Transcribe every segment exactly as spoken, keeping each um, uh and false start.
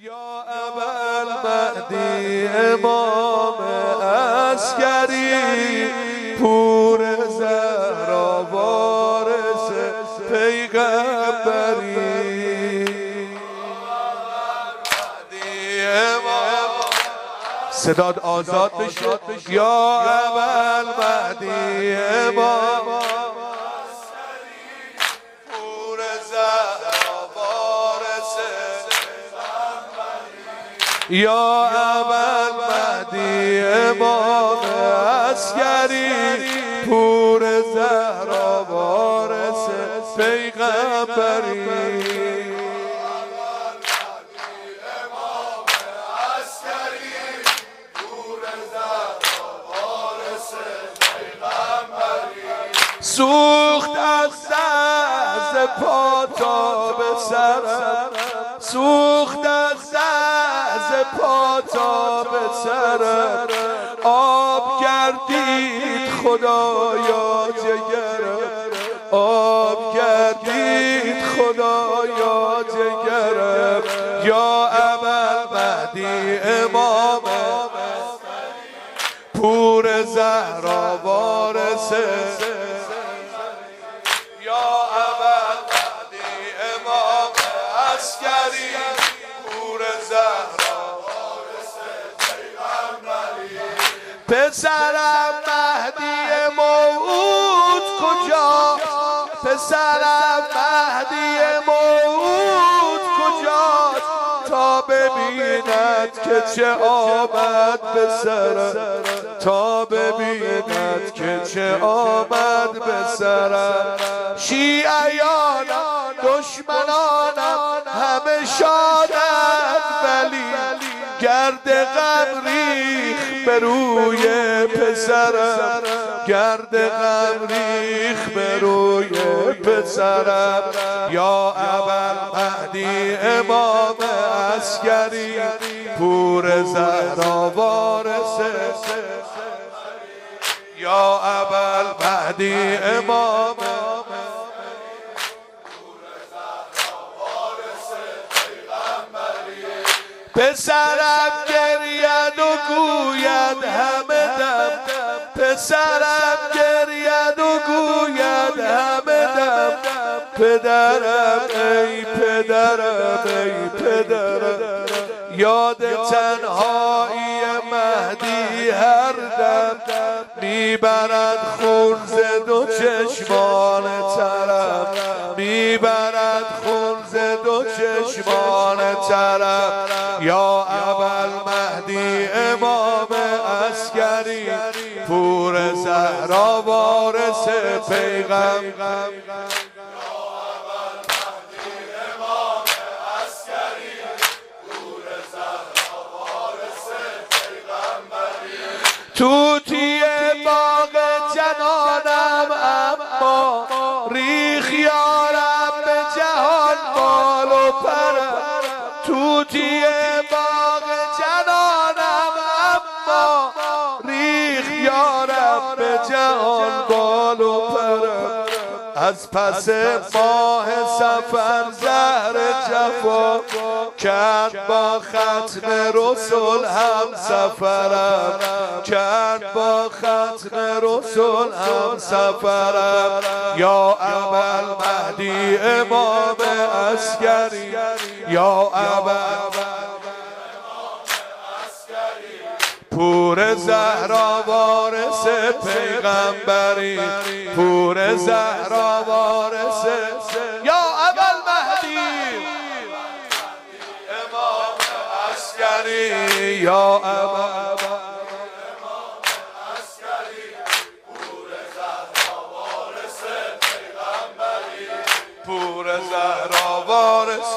یا ابوالمهدی امام عسکری، پور زهرا وارث پیغمبری. صداد آزاد بشه. یا ابوالمهدی امام عسکری، پور زهرا وارث پیغمبری. یا ابوالمهدی امام عسکری، پور زهرا وارث پیغمبری. سوخت از دست پا تا به سرم، سوخت از دست پا تا به سرم، آب گردید خدایا جگرم، آب گردید خدایا جگرم. یا ابوالمهدی امام پور زهرا وارث، یا ابوالمهدی امام عسکری، پور زهرا وارث پیغمبری. پسرم مهدی موعود کجاست؟ پسرم مهدی موعود کجاست؟ تا ببیند که چه آمد به سرم، تا ببیند که چه آمد به سرم. شیعیانم دشمنانم همه شادند، ولی گرد غم ریخ به روی پسرم، گرد غم ریخ به روی پسرم. یا ابوالمهدی امام عسکری، پور زهرا وارث. یا ابوالمهدی امام پسرم گرید و گوید همه دم، پسرم گرید و گوید همه دم. پدرم ای پدرم ای پدرم، یاد تنهایی مهدی هر دم، میبرد خون ز دو چشمان ترم، میبرد خون ز دو چشمان ترم. یا ابوالمهدی امام عسکری، پور زهرا وارث پیغمبری. توتی باغ جنانم اما ریخ یارم به جهان بال و پرم. توتی باغ جنانم اما ریخ یارم به جهان بال و پرم. از پس ماه سفر زهر جفا کرد با ختم رسول هم سفرم، کرد با ختم رسول هم سفرم. یا ابوالمهدی امام عسکری، یا ابوالمهدی پور زهرا وارث پیغمبری، پور زهرا وارث. یا ابوالمهدی امام عسکری، یا ابوالمهدی پور زهرا وارث پیغمبری، پور زهرا وارث.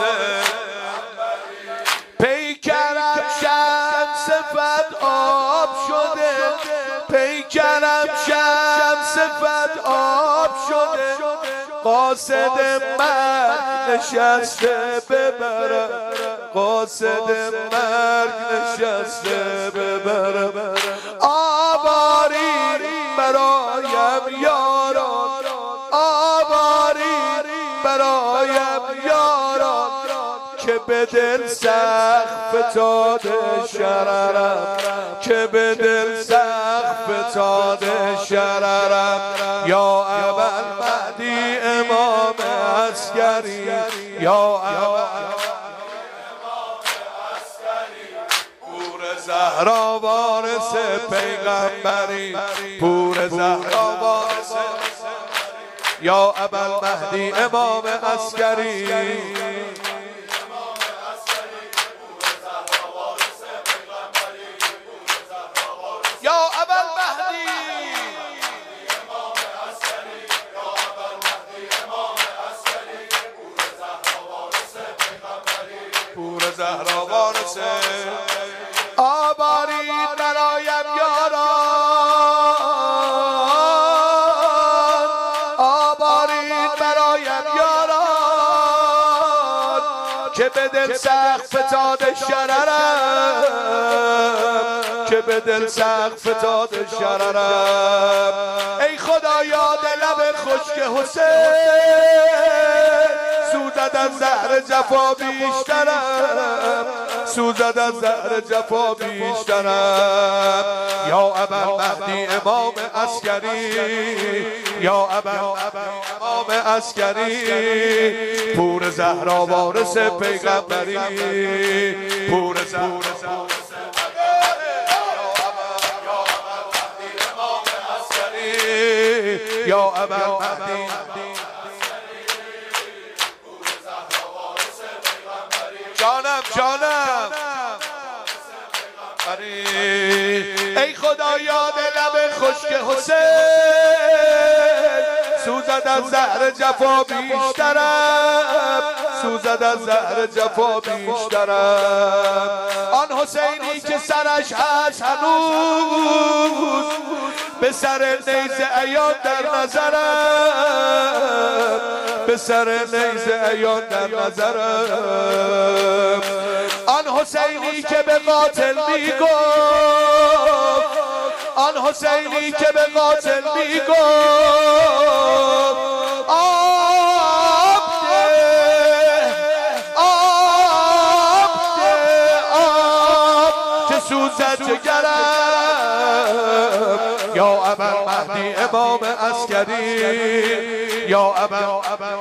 پیکرم شمس فت آب شده، پیکرم شمس فت آب شده، قاصد مرگ نشسته ببرم، قاصد مرگ نشسته ببرم. آواری برایم یاران، آواری برایم یاران، که به به دل سخت فتاده شررم که به دل سخت فتاده شررم یا ابوالمهدی امام عسکری یا زهرا وارث پیغمبری پور زهرا وارث یا ابوالمهدی امام عسکری یا ابوالمهدی پور زهرا وارث آبارید برایم یاران آبارید برایم یاران که به دل سخت فتاده شررم که به دل سخت فتاده شررم ای خدا یاد لب خشک حسین سوزد از زهر جفا بیشترم سوزد از زهر جفا بیشترم یا ابوالمهدی امام عسکری یا ابوالمهدی امام عسکری پور زهرا وارث پیغمبری پور زهرا یا ابوالمهدی جانم جانم ای خدا یاد لب خشک حسین سوزد از زهر جفا بیشترم سوزد از زهر جفا بیشترم آن حسینی که سرش هست هنوز به سر نیزه عیان در نظرم به سر نیزه عیان در نظرم آن حسینی که به قاتل میگفت آن حسینی که به قاتل میگفت آب ده آب ده آب که سوزد جگرم یا ابوالمهدی امام عسکری یا ابوالمهدی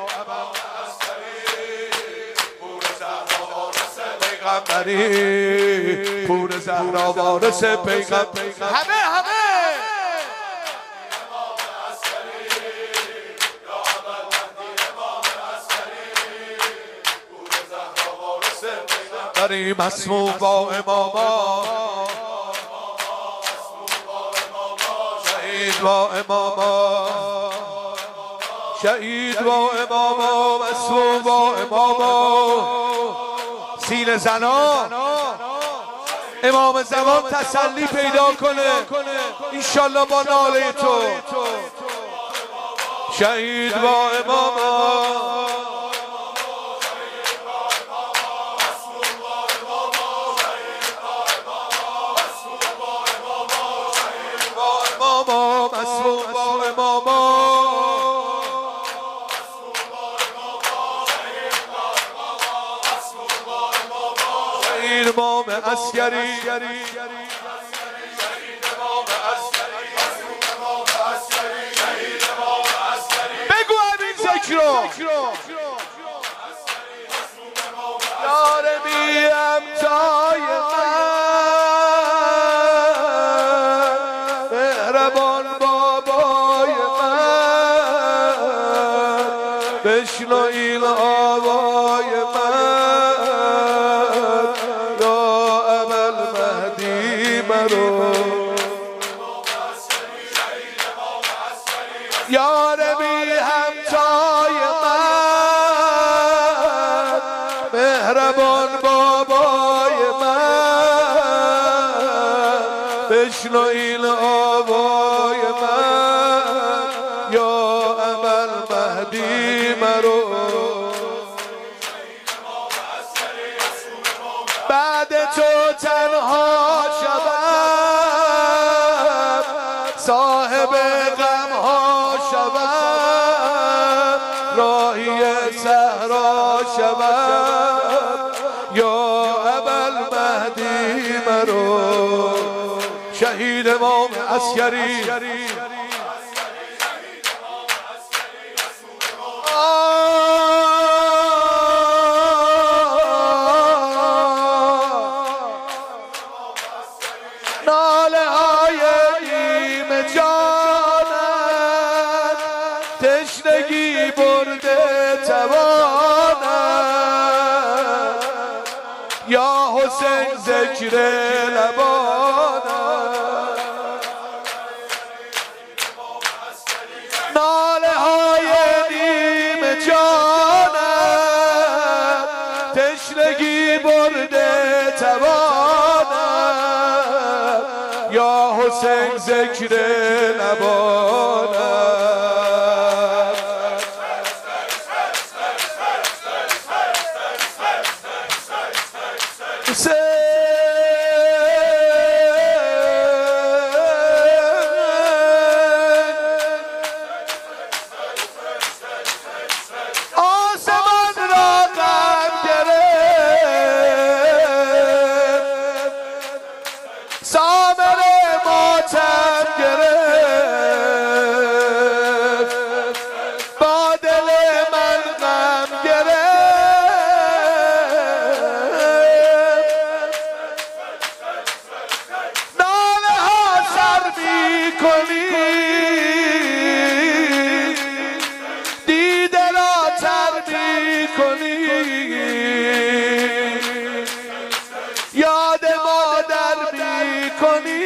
پیغمبری پور زهرا وارث پیغمبری همه همه بریم مسموم با اماما شهید با اماما شهید با اماما مسموم با اماما سینه زنا امام زمان تسلی پیدا کنه انشالله با ناله تو شهید با اماما مسموم با اماما امام عسکری بگو همین ذکر رو یار میم تای من مهربان بابای من بشنو این آوای من یار بی همتای من مهربان بابای من بشنو این آوای من یا ابوالمهدی مرو بعد تو تنها شدم صاحب غم ها شدم راهی صحرا شدم رو شهید امام عسکری ناله های نیم جانت تشنگی برده توانت یا حسین ذکر لبانت ناله های نیم جانت تشنگی برده توانت یا حسین ذکر لبانت آسمان را غم گرفت سامر ماتم گرفت با دل من غم گرفت ناله ها سر می کنی دیده را تر می کنی یاد مادر می کنی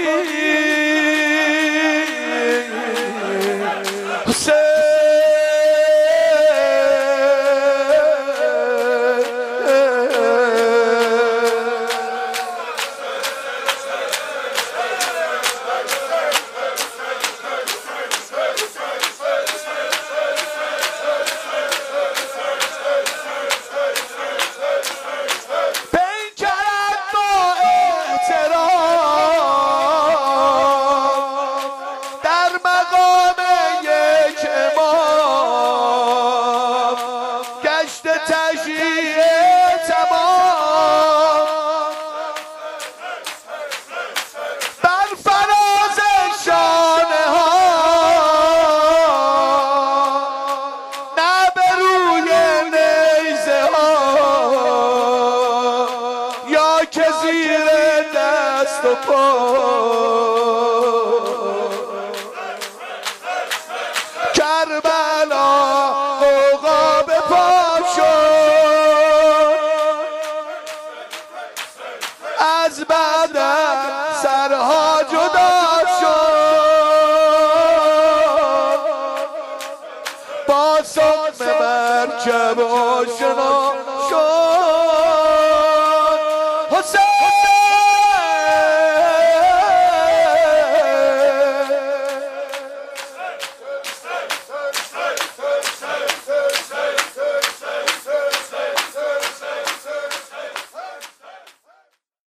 که زیر دست و پا کربلا عقاب پا شد از بدن سرها جدا شد با سقم مرکب آشنا شد حسین